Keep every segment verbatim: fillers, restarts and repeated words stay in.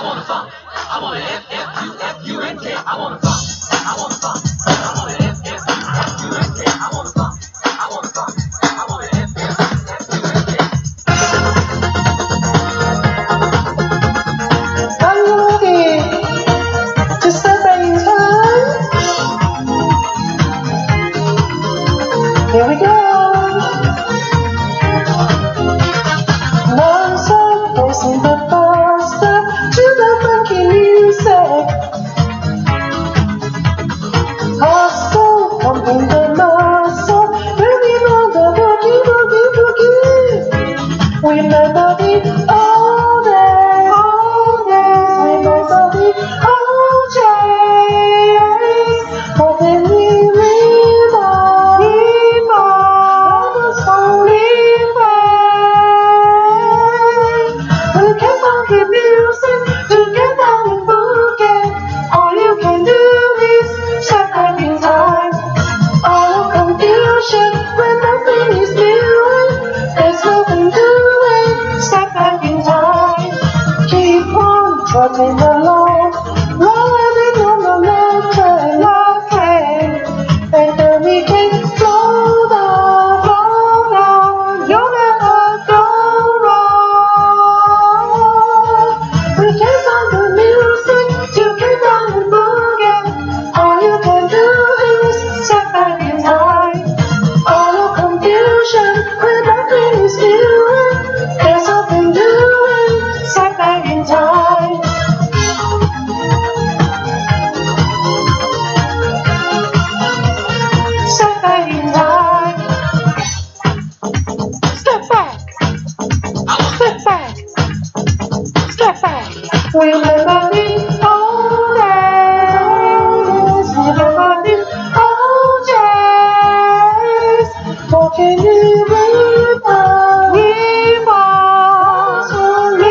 Are you ready to step back in time? Here we go. Non-stop racing the faster to the funky music. Hustle, pumping the muscle, bringing on the boogie, boogie, boogie. We my body all day, all day. We my body all days. Hoping we rebound, rebound. Let us slowly fade. We can funky music to get down and boogie. All you can do is step back in time. All confusion when nothing is new. There's nothing doing. Step back in time. Keep on trotting along, riding on the love train, love train. And then we can slow down, slow down. You'll never go wrong. We can find the music to get down and boogie. All you can do is step back in time. All confusion when nothing is new. There's nothing doing. Step back in time. Step back in time. Step back. Step back. Step back. We'll never be all days. We'll never be all days. What can you rebound? Rebound. So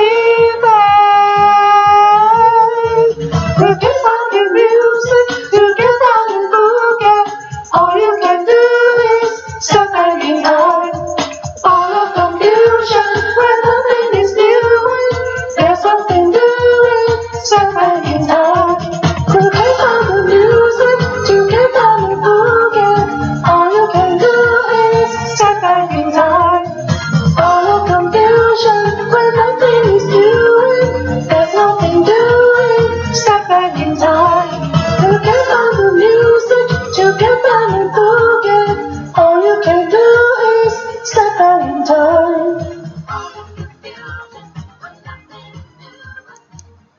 rebound. We can find the music to get down and boogie. All you can do is step back in time. All of confusion when nothing is new. There's something doing. Step back in